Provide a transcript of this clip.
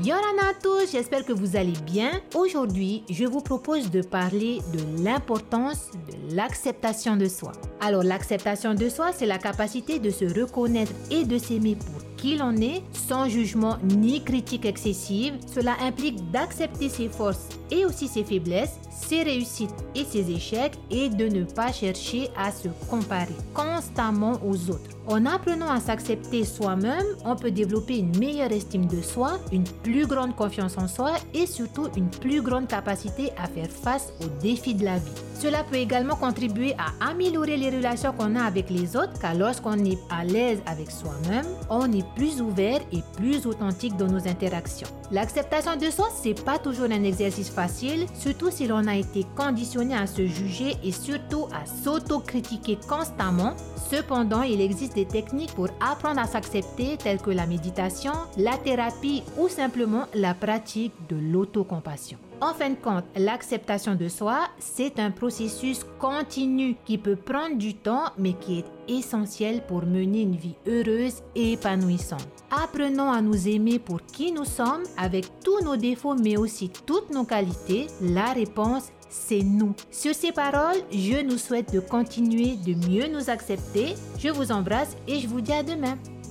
Yorana à tous, j'espère que vous allez bien. Aujourd'hui, je vous propose de parler de l'importance de l'acceptation de soi. Alors, l'acceptation de soi, c'est la capacité de se reconnaître et de s'aimer pour qui l'on est, sans jugement ni critique excessive. Cela implique d'accepter ses forces et aussi ses faiblesses, ses réussites et ses échecs, et de ne pas chercher à se comparer constamment aux autres. En apprenant à s'accepter soi-même, on peut développer une meilleure estime de soi, une plus grande confiance en soi et surtout une plus grande capacité à faire face aux défis de la vie. Cela peut également contribuer à améliorer les relations qu'on a avec les autres, car lorsqu'on est à l'aise avec soi-même, on est plus ouvert et plus authentique dans nos interactions. L'acceptation de soi, c'est pas toujours un exercice facile, surtout si l'on a été conditionné à se juger et surtout à s'autocritiquer constamment. Cependant, il existe des techniques pour apprendre à s'accepter, telles que la méditation, la thérapie ou simplement la pratique de l'autocompassion. En fin de compte, l'acceptation de soi, c'est un processus continu qui peut prendre du temps, mais qui est essentiel pour mener une vie heureuse et épanouissante. Apprenons à nous aimer pour qui nous sommes, avec tous nos défauts, mais aussi toutes nos qualités. La réponse, c'est nous. Sur ces paroles, je nous souhaite de continuer de mieux nous accepter. Je vous embrasse et je vous dis à demain.